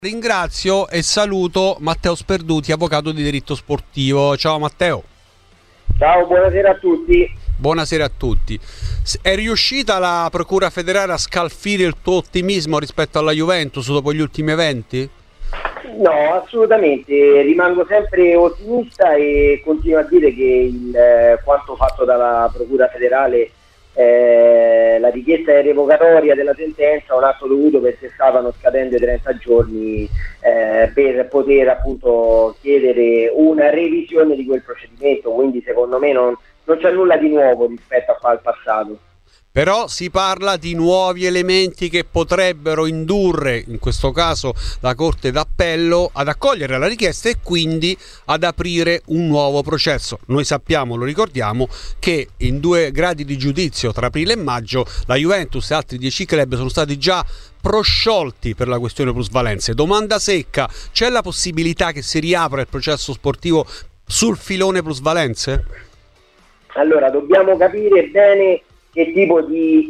Ringrazio e saluto Matteo Sperduti, avvocato di diritto sportivo. Ciao Matteo. Ciao, buonasera a tutti. Buonasera a tutti. È riuscita la Procura federale a scalfire il tuo ottimismo rispetto alla Juventus dopo gli ultimi eventi? No, assolutamente, rimango sempre ottimista e continuo a dire che quanto fatto dalla Procura federale, la richiesta è revocatoria della sentenza, un atto dovuto perché stavano scadendo i 30 giorni per poter appunto chiedere una revisione di quel procedimento, quindi secondo me non c'è nulla di nuovo rispetto al passato. Però si parla di nuovi elementi che potrebbero indurre, in questo caso la Corte d'Appello, ad accogliere la richiesta e quindi ad aprire un nuovo processo. Noi sappiamo, lo ricordiamo, che in 2 gradi di giudizio tra aprile e maggio la Juventus e altri 10 club sono stati già prosciolti per la questione plusvalenze. Domanda secca: c'è la possibilità che si riapra il processo sportivo sul filone plusvalenze? Allora, dobbiamo capire bene che tipo di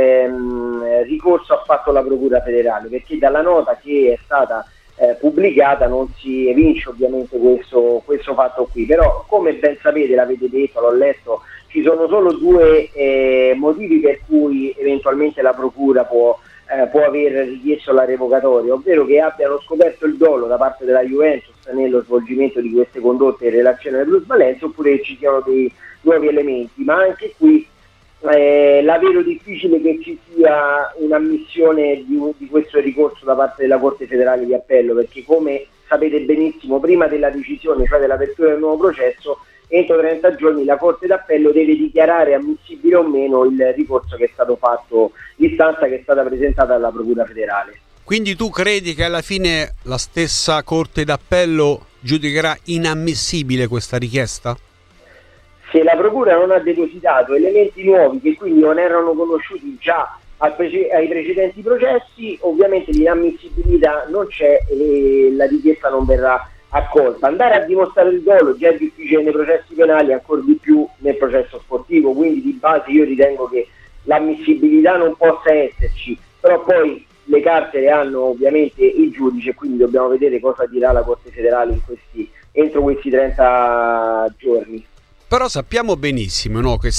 ricorso ha fatto la Procura federale, perché dalla nota che è stata pubblicata non si evince ovviamente questo fatto qui, però come ben sapete, l'avete detto, l'ho letto, ci sono solo 2 motivi per cui eventualmente la Procura può aver richiesto la revocatoria, ovvero che abbiano scoperto il dolo da parte della Juventus nello svolgimento di queste condotte in relazione alle plusvalenze, oppure che ci siano dei nuovi elementi, ma anche qui la vedo difficile che ci sia un'ammissione di questo ricorso da parte della Corte federale di appello, perché come sapete benissimo, prima della decisione, cioè dell'apertura del nuovo processo, entro 30 giorni la Corte d'Appello deve dichiarare ammissibile o meno il ricorso che è stato fatto, l'istanza che è stata presentata dalla Procura federale. Quindi tu credi che alla fine la stessa Corte d'Appello giudicherà inammissibile questa richiesta? Se la Procura non ha depositato elementi nuovi che quindi non erano conosciuti già ai precedenti processi, ovviamente l'inammissibilità non c'è e la richiesta non verrà accolta. Andare a dimostrare il dolo già è difficile nei processi penali, ancora di più nel processo sportivo, quindi di base io ritengo che l'ammissibilità non possa esserci, però poi le carte le hanno ovviamente i giudici e quindi dobbiamo vedere cosa dirà la Corte federale entro questi 30 giorni. Però sappiamo benissimo, no, che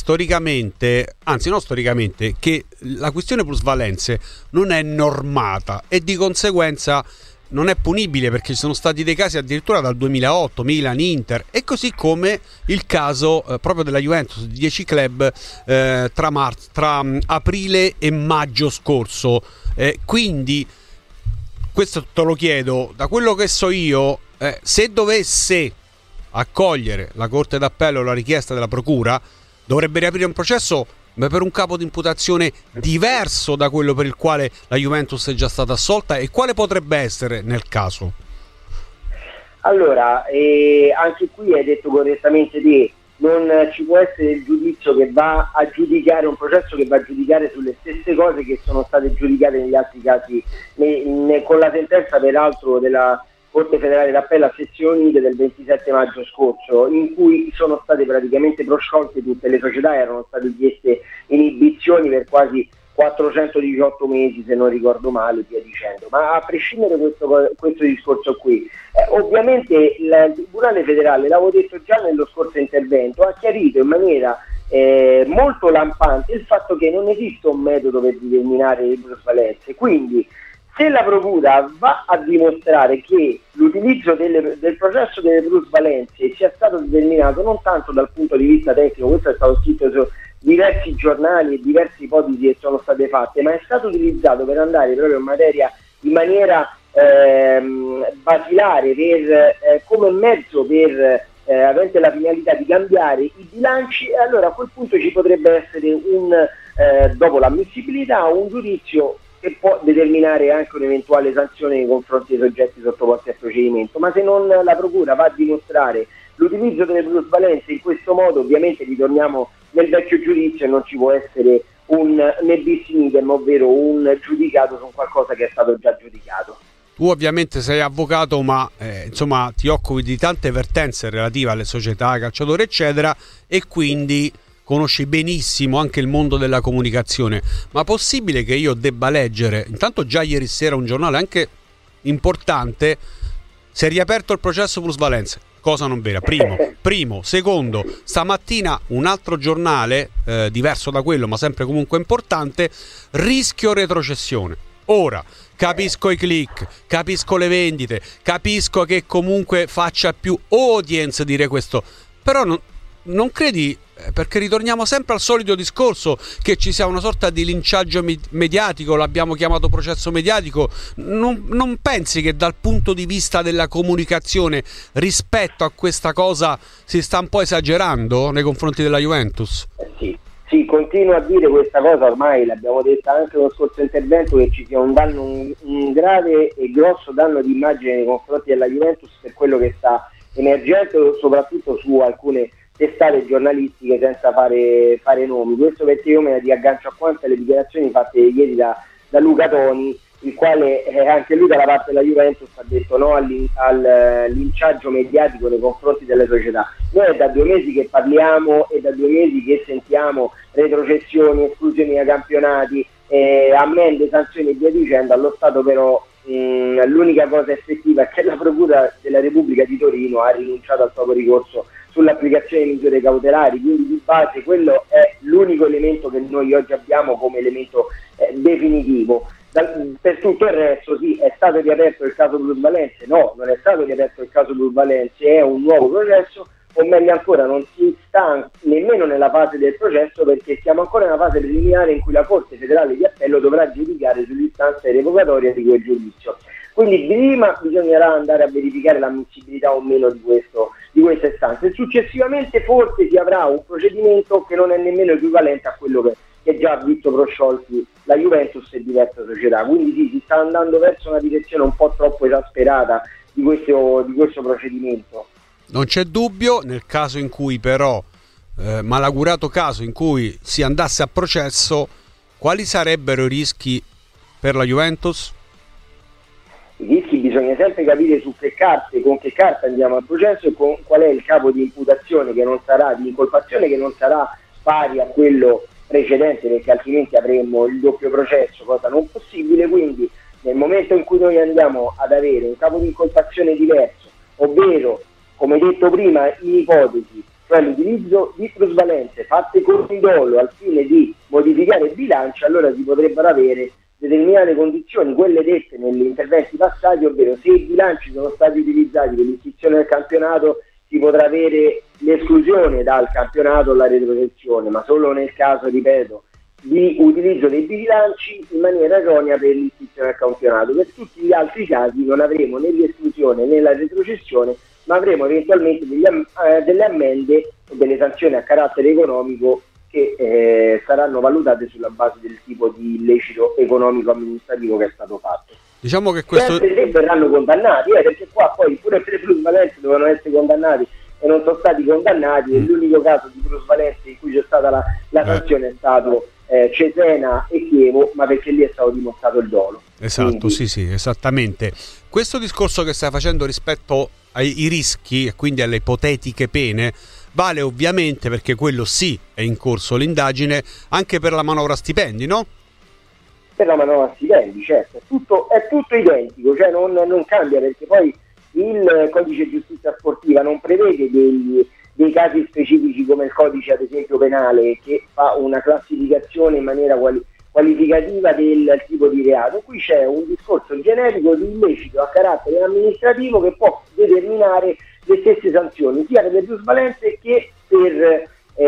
che la questione plusvalenze non è normata e di conseguenza non è punibile, perché ci sono stati dei casi addirittura dal 2008, Milan, Inter, e così come il caso proprio della Juventus di 10 club tra aprile e maggio scorso. Quindi questo te lo chiedo, da quello che so io, se dovesse accogliere la Corte d'Appello la richiesta della Procura, dovrebbe riaprire un processo per un capo di imputazione diverso da quello per il quale la Juventus è già stata assolta, e quale potrebbe essere nel caso? Allora, anche qui hai detto correttamente te, non ci può essere il giudizio che va a giudicare un processo che va a giudicare sulle stesse cose che sono state giudicate negli altri casi, con la sentenza peraltro della Corte federale d'Appello a sezioni unite del 27 maggio scorso, in cui sono state praticamente prosciolte tutte le società, erano state chieste inibizioni per quasi 418 mesi, se non ricordo male, via dicendo. Ma a prescindere da questo discorso qui, ovviamente il Tribunale federale, l'avevo detto già nello scorso intervento, ha chiarito in maniera molto lampante il fatto che non esiste un metodo per determinare le plusvalenze, quindi se la Procura va a dimostrare che l'utilizzo del processo delle plusvalenze sia stato determinato non tanto dal punto di vista tecnico, questo è stato scritto su diversi giornali e diverse ipotesi che sono state fatte, ma è stato utilizzato per andare proprio in maniera basilare, come mezzo per avente la finalità di cambiare i bilanci, e allora a quel punto ci potrebbe essere dopo l'ammissibilità, un giudizio che può determinare anche un'eventuale sanzione nei confronti dei soggetti sottoposti a procedimento. Ma se non la Procura va a dimostrare l'utilizzo delle plusvalenze in questo modo, ovviamente ritorniamo nel vecchio giudizio e non ci può essere un ne bis in idem, ovvero un giudicato su qualcosa che è stato già giudicato. Tu ovviamente sei avvocato, ma insomma ti occupi di tante vertenze relative alle società, calciatori eccetera, e quindi conosci benissimo anche il mondo della comunicazione. Ma possibile che io debba leggere, intanto già ieri sera un giornale anche importante, si è riaperto il processo plusvalenze, cosa non vera, primo. Secondo, stamattina un altro giornale, diverso da quello ma sempre comunque importante, rischio retrocessione. Ora, capisco i click, capisco le vendite, capisco che comunque faccia più audience dire questo, però non credi, perché ritorniamo sempre al solito discorso che ci sia una sorta di linciaggio mediatico, l'abbiamo chiamato processo mediatico, non pensi che dal punto di vista della comunicazione rispetto a questa cosa si sta un po' esagerando nei confronti della Juventus? Sì, continuo a dire questa cosa, ormai l'abbiamo detta anche nello scorso intervento, che ci sia un danno, un grave e grosso danno di immagine nei confronti della Juventus per quello che sta emergendo, soprattutto su alcune testate giornalistiche, senza fare nomi. Questo perché io me ne riaggancio a quante le dichiarazioni fatte ieri da Luca Toni, il quale anche lui dalla parte della Juventus ha detto no al linciaggio mediatico nei confronti delle società. Noi è da 2 mesi che parliamo e da 2 mesi che sentiamo retrocessioni, esclusioni da campionati, ammende, sanzioni e via dicendo. Allo Stato però l'unica cosa effettiva è che la Procura della Repubblica di Torino ha rinunciato al proprio ricorso sull'applicazione di misure cautelari, quindi di base quello è l'unico elemento che noi oggi abbiamo come elemento definitivo. Per tutto il resto sì, è stato riaperto il caso plusvalenze? No, non è stato riaperto il caso plusvalenze, è un nuovo processo, o meglio ancora non si sta nemmeno nella fase del processo, perché siamo ancora nella fase preliminare in cui la Corte Federale di Appello dovrà giudicare sull'istanza revocatoria di quel giudizio. Quindi prima bisognerà andare a verificare l'ammissibilità o meno di questa istanza, e successivamente forse si avrà un procedimento che non è nemmeno equivalente a quello che già ha visto prosciolti la Juventus e diverse società. Quindi sì, si sta andando verso una direzione un po' troppo esasperata di questo procedimento. Non c'è dubbio, nel caso in cui però, malaugurato caso in cui si andasse a processo, quali sarebbero i rischi per la Juventus? I rischi bisogna sempre capire su che carte, con che carta andiamo al processo e con qual è il capo di imputazione che non sarà, di incolpazione che non sarà pari a quello precedente, perché altrimenti avremmo il doppio processo, cosa non possibile. Quindi nel momento in cui noi andiamo ad avere un capo di incolpazione diverso, ovvero, come detto prima, in ipotesi, cioè l'utilizzo di plusvalenze fatte con dolo al fine di modificare il bilancio, allora si potrebbero avere determinate condizioni, quelle dette negli interventi passati, ovvero se i bilanci sono stati utilizzati per l'iscrizione del campionato si potrà avere l'esclusione dal campionato o la retrocessione, ma solo nel caso, ripeto, di utilizzo dei bilanci in maniera erronea per l'iscrizione al campionato. Per tutti gli altri casi non avremo né l'esclusione né la retrocessione, ma avremo eventualmente delle ammende o delle sanzioni a carattere economico che saranno valutate sulla base del tipo di illecito economico-amministrativo che è stato fatto. Diciamo che questo... Sempre se verranno condannati, perché qua poi pure per le plusvalenze dovevano essere condannati e non sono stati condannati, e l'unico caso di plusvalenze in cui c'è stata la sanzione è stato Cesena e Chievo, ma perché lì è stato dimostrato il dolo. Esatto, quindi... sì, esattamente. Questo discorso che stai facendo rispetto ai rischi e quindi alle ipotetiche pene vale ovviamente, perché quello sì è in corso l'indagine, anche per la manovra stipendi, no? Per la manovra stipendi, certo, è tutto identico, cioè non cambia, perché poi il codice giustizia sportiva non prevede dei casi specifici come il codice ad esempio penale, che fa una classificazione in maniera qualificativa del tipo di reato. Qui c'è un discorso generico di illecito a carattere amministrativo che può determinare le stesse sanzioni sia per le plusvalenze che per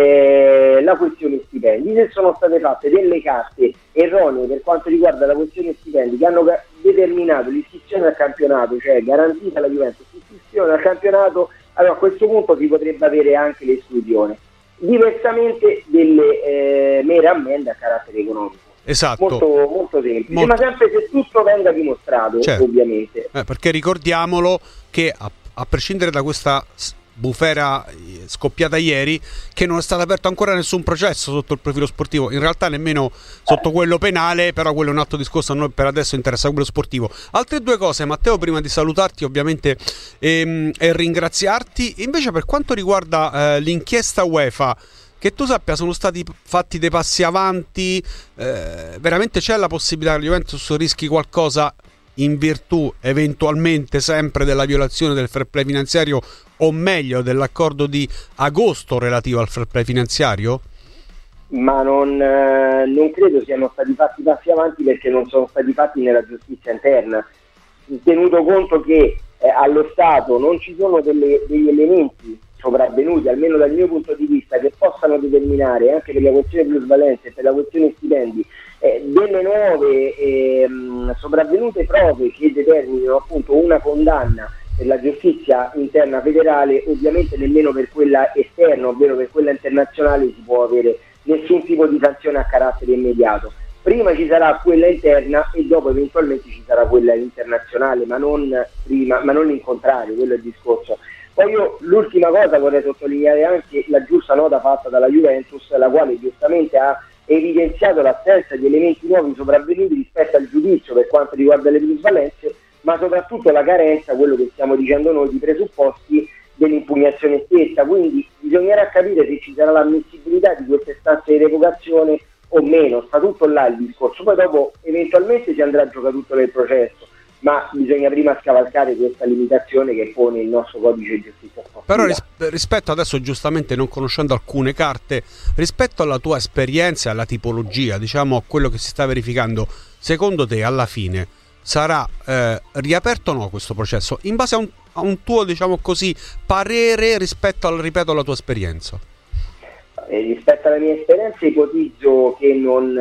la questione stipendi. Se sono state fatte delle carte erronee per quanto riguarda la questione stipendi che hanno determinato l'iscrizione al campionato, cioè garantita la Juventus l'iscrizione al campionato, allora a questo punto si potrebbe avere anche l'esclusione, diversamente delle mere ammende a carattere economico. Esatto. Molto semplice, ma sempre se tutto venga dimostrato, certo. Ovviamente. Perché ricordiamolo che a prescindere da questa bufera scoppiata ieri, che non è stato aperto ancora nessun processo sotto il profilo sportivo, in realtà nemmeno sotto quello penale, però quello è un altro discorso, a noi per adesso interessa quello sportivo. Altre due cose, Matteo, prima di salutarti ovviamente e ringraziarti, invece per quanto riguarda l'inchiesta UEFA, che tu sappia sono stati fatti dei passi avanti, veramente c'è la possibilità che la Juventus rischi qualcosa in virtù eventualmente sempre della violazione del fair play finanziario, o meglio dell'accordo di agosto relativo al fair play finanziario? Ma non credo siano stati fatti passi avanti, perché non sono stati fatti nella giustizia interna, tenuto conto che allo Stato non ci sono degli elementi sopravvenuti, almeno dal mio punto di vista, che possano determinare, anche per la questione plusvalenze e per la questione stipendi, delle nuove sopravvenute prove che determinino appunto una condanna per la giustizia interna federale. Ovviamente nemmeno per quella esterna, ovvero per quella internazionale, si può avere nessun tipo di sanzione a carattere immediato. Prima ci sarà quella interna e dopo eventualmente ci sarà quella internazionale, ma non in contrario, quello è il discorso. Poi io l'ultima cosa vorrei sottolineare anche la giusta nota fatta dalla Juventus, la quale giustamente ha evidenziato l'assenza di elementi nuovi sopravvenuti rispetto al giudizio per quanto riguarda le plusvalenze, ma soprattutto la carenza, quello che stiamo dicendo noi, di presupposti dell'impugnazione stessa. Quindi bisognerà capire se ci sarà l'ammissibilità di queste istanze di revocazione o meno, sta tutto là il discorso. Poi dopo eventualmente si andrà a giocare tutto nel processo, ma bisogna prima scavalcare questa limitazione che pone il nostro codice di giustizia sportiva. Però rispetto adesso, giustamente non conoscendo alcune carte, rispetto alla tua esperienza, alla tipologia, diciamo a quello che si sta verificando, secondo te alla fine sarà riaperto o no questo processo, in base a un tuo, diciamo così, parere rispetto alla tua esperienza? Rispetto alla mia esperienza ipotizzo che non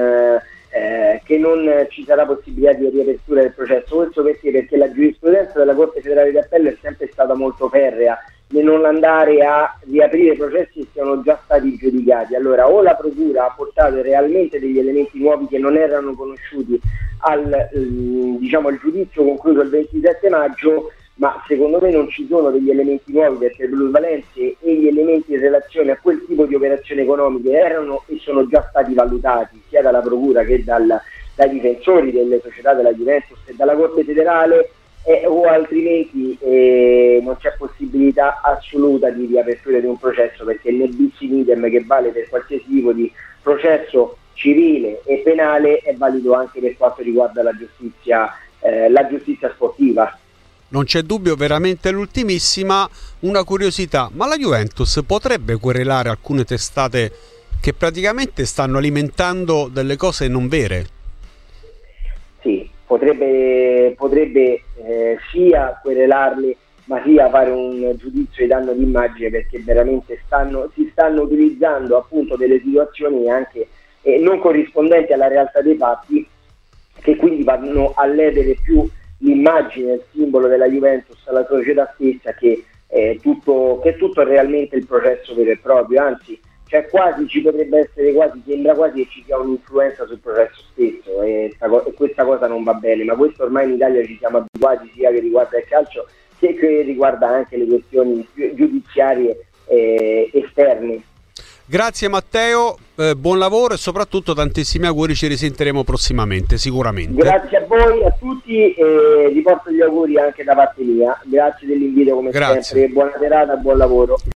ci sarà possibilità di riapertura del processo. Questo perché la giurisprudenza della Corte Federale di Appello è sempre stata molto ferrea nel non andare a riaprire processi che siano già stati giudicati. Allora, o la Procura ha portato realmente degli elementi nuovi che non erano conosciuti al giudizio concluso il 27 maggio, ma secondo me non ci sono degli elementi nuovi, perché le plusvalenze e gli elementi in relazione a quel tipo di operazioni economiche erano e sono già stati valutati sia dalla Procura che dai difensori delle società della Juventus e dalla Corte Federale, o altrimenti non c'è possibilità assoluta di riapertura di un processo, perché il bis in idem che vale per qualsiasi tipo di processo civile e penale è valido anche per quanto riguarda la giustizia sportiva. Non c'è dubbio, veramente l'ultimissima, una curiosità, ma la Juventus potrebbe querelare alcune testate che praticamente stanno alimentando delle cose non vere? Sì, potrebbe sia querelarle, ma sia fare un giudizio di danno d'immagine, perché veramente si stanno utilizzando appunto delle situazioni anche non corrispondenti alla realtà dei fatti, che quindi vanno a ledere più l'immagine, il simbolo della Juventus alla società stessa, che tutto realmente il processo vero e proprio. Anzi, sembra quasi che ci sia un'influenza sul processo stesso, e questa cosa non va bene, ma questo ormai in Italia ci siamo abituati, sia che riguarda il calcio che riguarda anche le questioni giudiziarie esterne. Grazie Matteo, buon lavoro e soprattutto tantissimi auguri, ci risentiremo prossimamente sicuramente. Grazie a voi, a tutti, e vi porto gli auguri anche da parte mia. Grazie dell'invito come sempre, buona serata, buon lavoro.